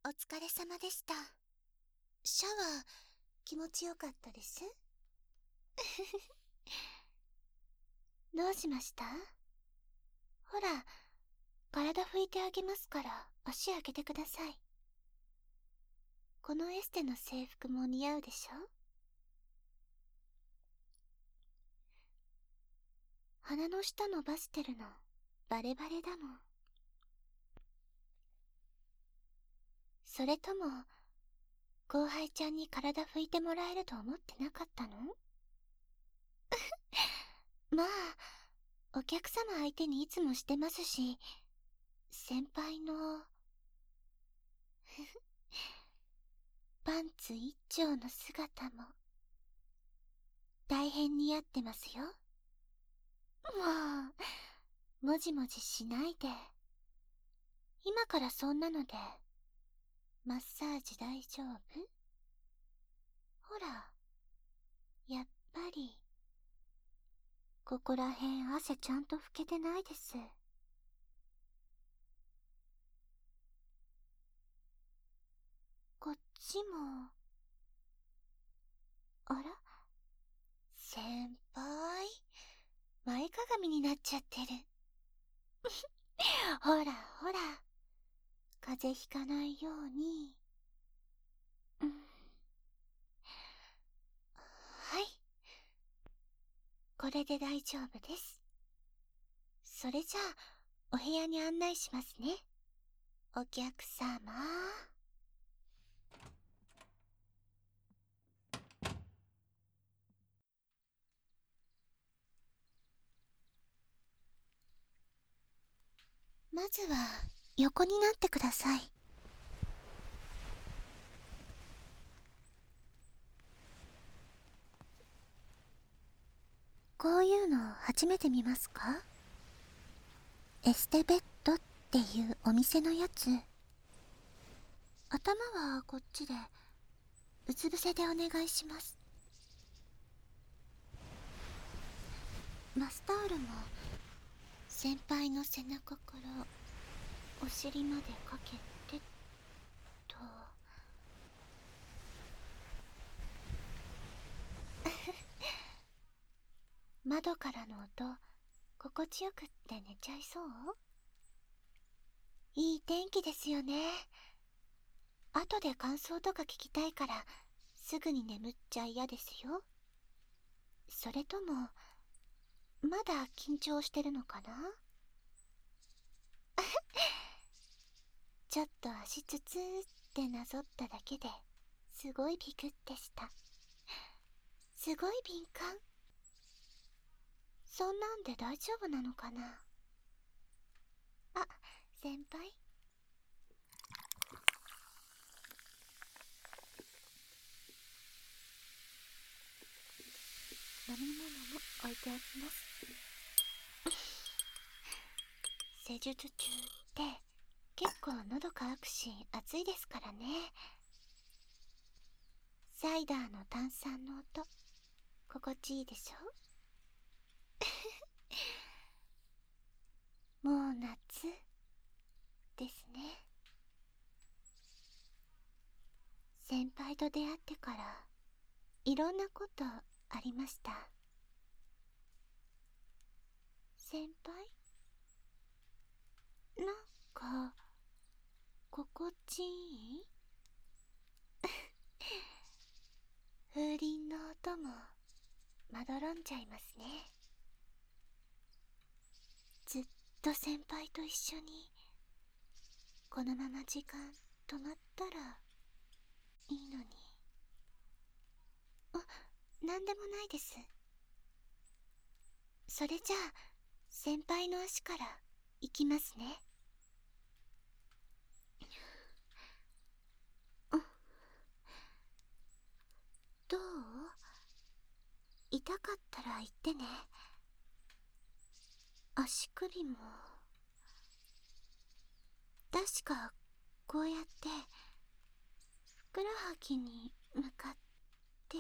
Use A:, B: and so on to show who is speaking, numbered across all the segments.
A: お疲れ様でした。シャワー、気持ちよかったです？どうしました？ほら、体拭いてあげますから足開けてください。このエステの制服も似合うでしょ？鼻の下伸ばしてるのバレバレだもん。それとも後輩ちゃんに体拭いてもらえると思ってなかったの？まあ、お客様相手にいつもしてますし、先輩のパンツ一丁の姿も大変似合ってますよ。もう、もじもじしないで。今からそんなのでマッサージ大丈夫？ほら、やっぱりここらへん汗ちゃんと拭けてないです。こっちも。あら、先輩、前かがみになっちゃってる。ほらほら、風邪ひかないように。はい、これで大丈夫です。それじゃあお部屋に案内しますね、お客様。まずは横になってください。こういうの初めて見ますか？エステベッドっていうお店のやつ。頭はこっちで、うつ伏せでお願いします。バスタオルも先輩の背中からお尻までかけてと。窓からの音心地よくって寝ちゃいそう？いい天気ですよね。後で感想とか聞きたいからすぐに眠っちゃ嫌ですよ。それともまだ緊張してるのかな？ちょっと足つつってなぞっただけですごいビクッてした。すごい敏感。そんなんで大丈夫なのかな？あ、先輩。飲み物も置いておきます。施術中って結構喉乾くし暑いですからね。サイダーの炭酸の音心地いいでしょ？もう夏ですね。先輩と出会ってからいろんなことありました。先輩、なんか心地いい？風鈴の音もまどろんじゃいますね。ずっと先輩と一緒にこのまま時間止まったらいいのに。あ、なんでもないです。それじゃあ先輩の足から行きますね。どう？痛かったら言ってね。足首も確かこうやってふくらはぎに向かって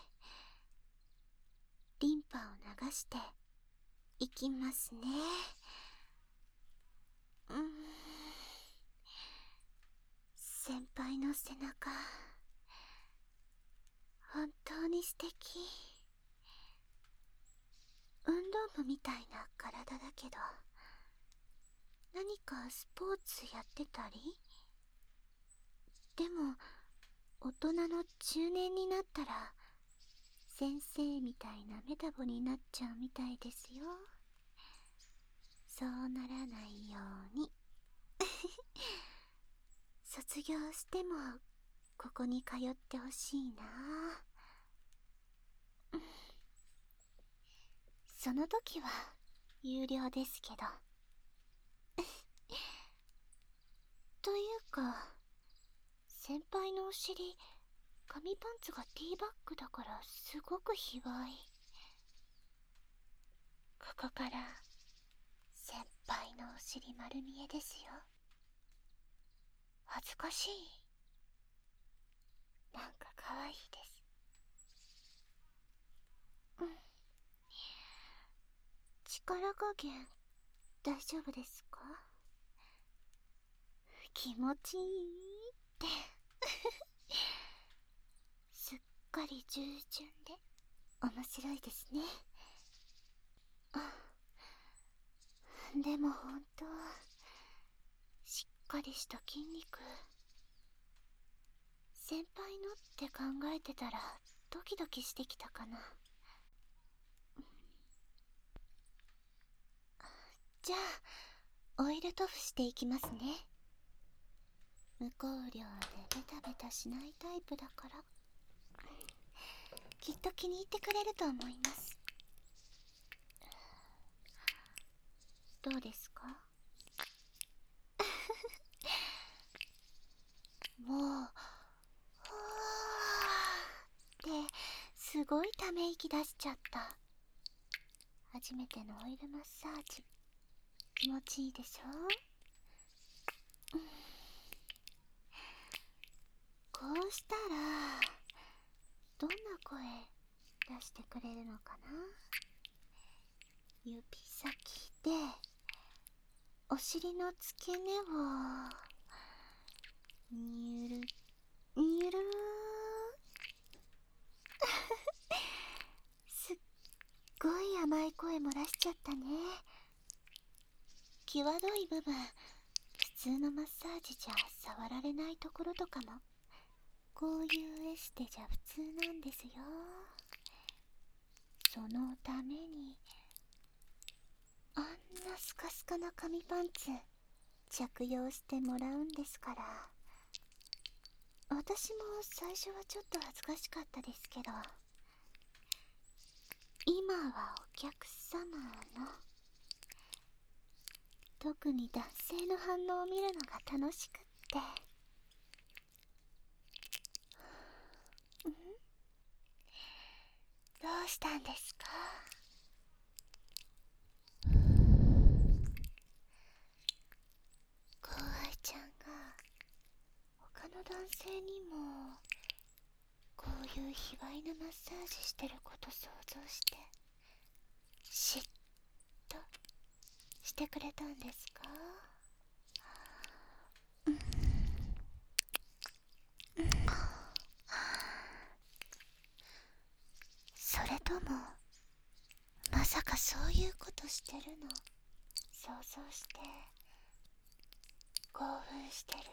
A: リンパを流していきますね。先先輩の背中、本当に素敵。運動部みたいな体だけど、何かスポーツやってたり？でも、大人の中年になったら、先生みたいなメタボになっちゃうみたいですよ。そうならないように。卒業しても、ここに通ってほしいな。その時は、有料ですけど。というか、先輩のお尻、紙パンツがティーバッグだからすごく卑猥。ここから先輩のお尻丸見えですよ。恥ずかしい。なんか可愛いです。力加減大丈夫ですか？気持ちいいってすっかり従順で面白いですね。でも本当、しっかりした筋肉。先輩のって考えてたらドキドキしてきたかな。じゃあオイル塗布していきますね。無香料でベタベタしないタイプだから、きっと気に入ってくれると思います。どうですか？もう、はーってすごいため息出しちゃった。初めてのオイルマッサージ、気持ちいいでしょ？こうしたらどんな声出してくれるのかな。指先でお尻の付け根をにゅるにゅるすっごい甘い声漏らしちゃったね。際どい部分、普通のマッサージじゃ触られないところとかもこういうエステじゃ普通なんですよ。そのためにあんなスカスカな紙パンツ着用してもらうんですから。私も最初はちょっと恥ずかしかったですけど、今はお客様の、特に男性の反応を見るのが楽しくって。どうしたんですか？後輩ちゃんが他の男性にもこういう卑猥なマッサージしてること想像して嫉妬してくれたんですか？それともまさかそういうことしてるの想像して興奮してる？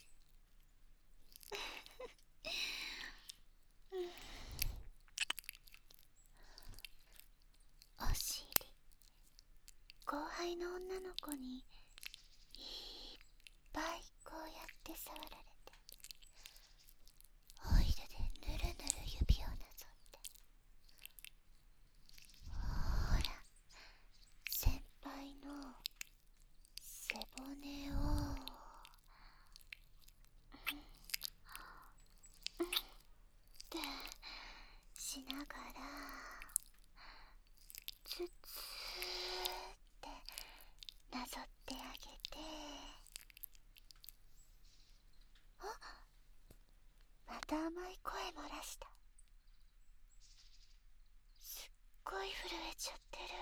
A: お尻、後輩の女の子にいっぱいこうやって触られて、オイルでぬるぬる指をなぞって、ほら先輩の背骨をってしながらツツーってなぞってあげて、あ、また甘い声漏らした。すっごい震えちゃってる。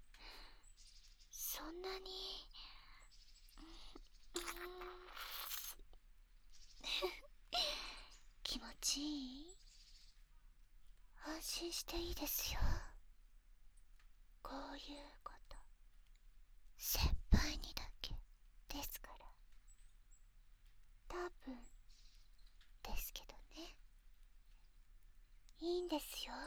A: そんなにちいい？安心していいですよ。こういうこと先輩にだけですから。多分ですけどね。いいんですよ。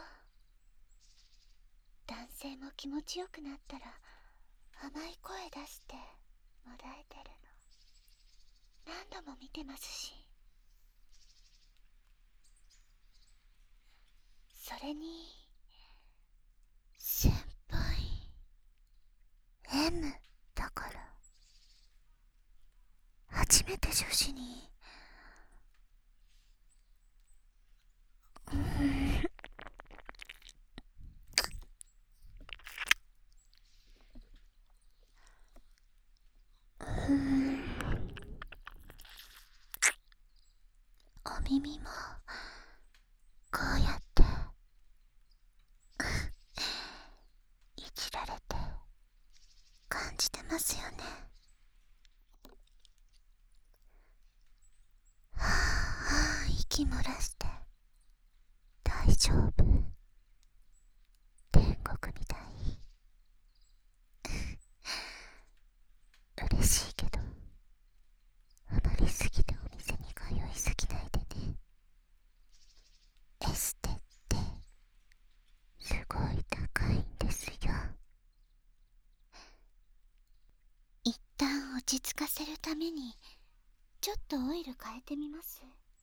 A: 男性も気持ちよくなったら甘い声出してもらえてるの何度も見てますし。それに先輩 M だから、初めて女子にお耳もこうやっていじられて感じてますよね。はあ、息漏らして大丈夫？天国みたい。嬉しいけど、ハマりすぎてお店に通いすぎないでね。エステってすごい高いんですよ。一旦落ち着かせるためにちょっとオイル変えてみます。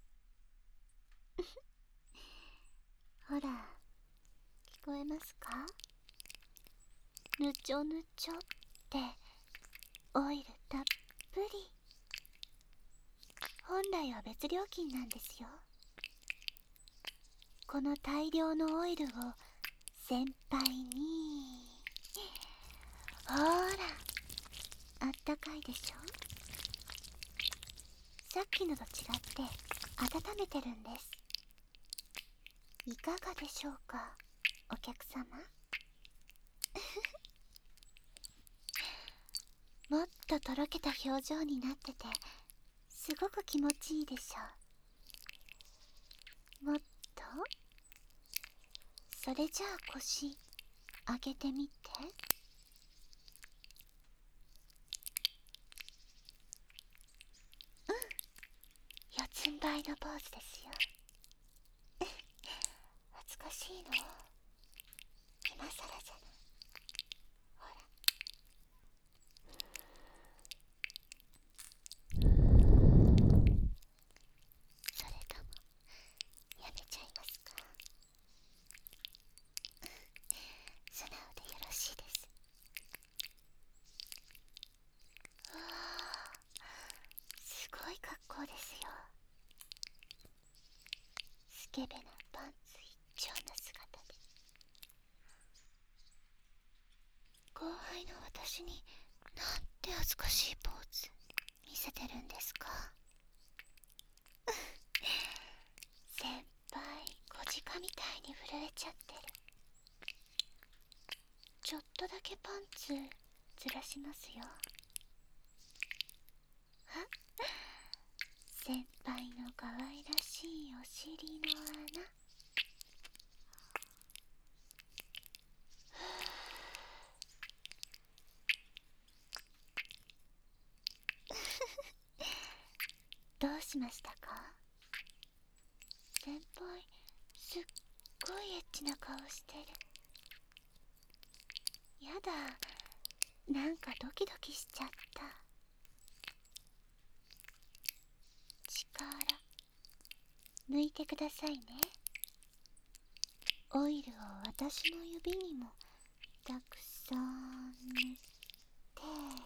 A: ほら、聞こえますか？ぬちょぬちょってオイルたっぷり。本来は別料金なんですよ。この大量のオイルを先輩に。ほら、あったかいでしょ。さっきのと違って温めてるんです。いかがでしょうか、お客様。もっととろけた表情になっててすごく気持ちいいでしょう。もっと。それじゃあ腰上げてみて。四つん這いのポーズですよ。恥ずかしいの？今さらじゃない。ほら。それともやめちゃいますか？素直でよろしいです。わあ、すごい格好ですよ。スケベなパンツ一丁の姿で。後輩の私になんて恥ずかしいポーズ見せてるんですか？先輩、小鹿みたいに震えちゃってる。ちょっとだけパンツずらしますよ。先輩の可愛らしいお尻の穴。どうしましたか？先輩、すっごいエッチな顔してる。やだ、なんかドキドキしちゃった。力抜いてくださいね。オイルを私の指にもたくさん塗って。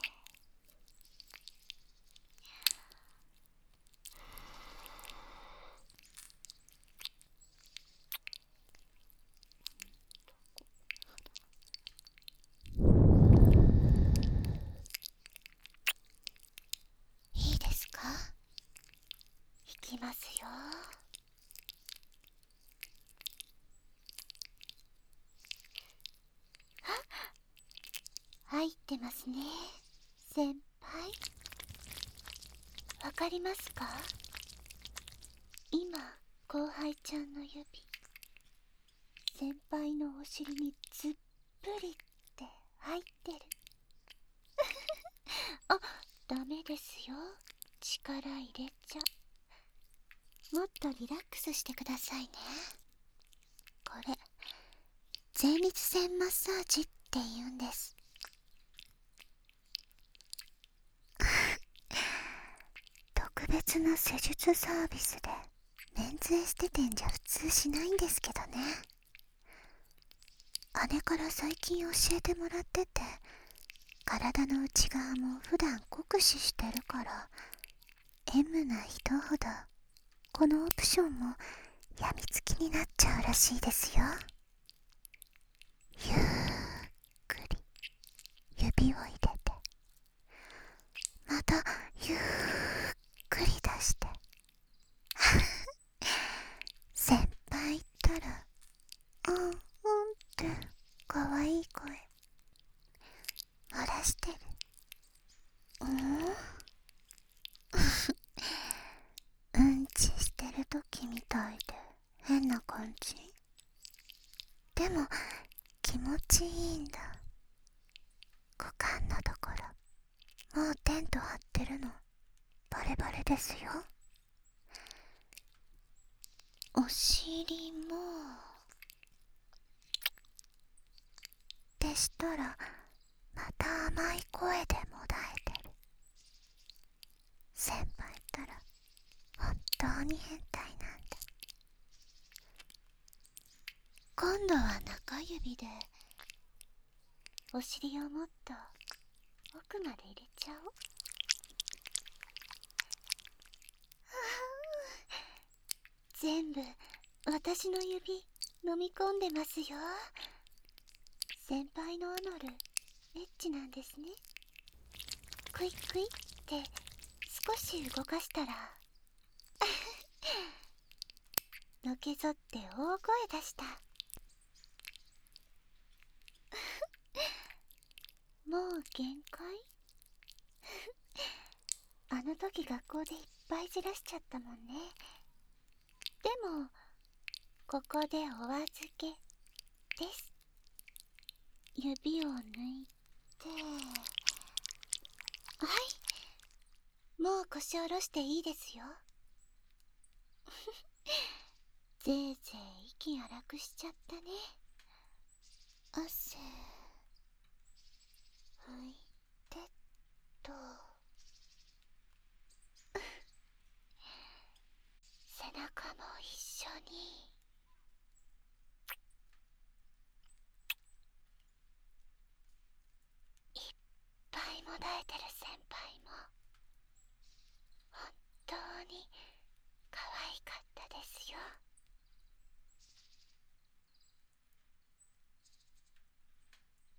A: いいですか？いきますよ。入ってますね、先輩。わかりますか？今後輩ちゃんの指、先輩のお尻にずっぷりって入ってる。あ、ダメですよ。力入れちゃ。もっとリラックスしてくださいね。これ、前立腺マッサージって言うんです。特別な施術サービスでメンズエステ店じゃ普通しないんですけどね。姉から最近教えてもらってて、体の内側も普段酷使してるから、M な人ほどこのオプションもやみつきになっちゃうらしいですよ。ゆっくり指を入れて、またゆっくり出して。先輩ったら、うんってかわいい声漏らしてる。うんちしてる時みたいで変な感じ。でも気持ちいいんだ。股間のところもうテント張ってるのバレバレですよ。お尻もでしたら、また甘い声でもだえてる。先輩ったら本当に変態なんだ。今度は中指でお尻をもっと奥まで入れちゃおう。全部私の指飲み込んでますよ。先輩のアナルエッチなんですね。クイックイって少し動かしたらのけぞって大声出した。もう限界あの時学校でいっぱいじらしちゃったもんね。でもここでお預けです。指を抜いて、はい、もう腰下ろしていいですよ。ぜいぜい息荒くしちゃったね。汗拭いてっと。背中も一緒に。いっぱいもだえてる先輩も本当に可愛かっ